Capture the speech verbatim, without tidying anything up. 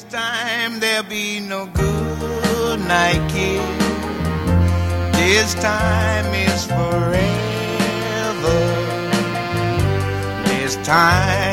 time there'll be no good night kiss. This time is forever. This time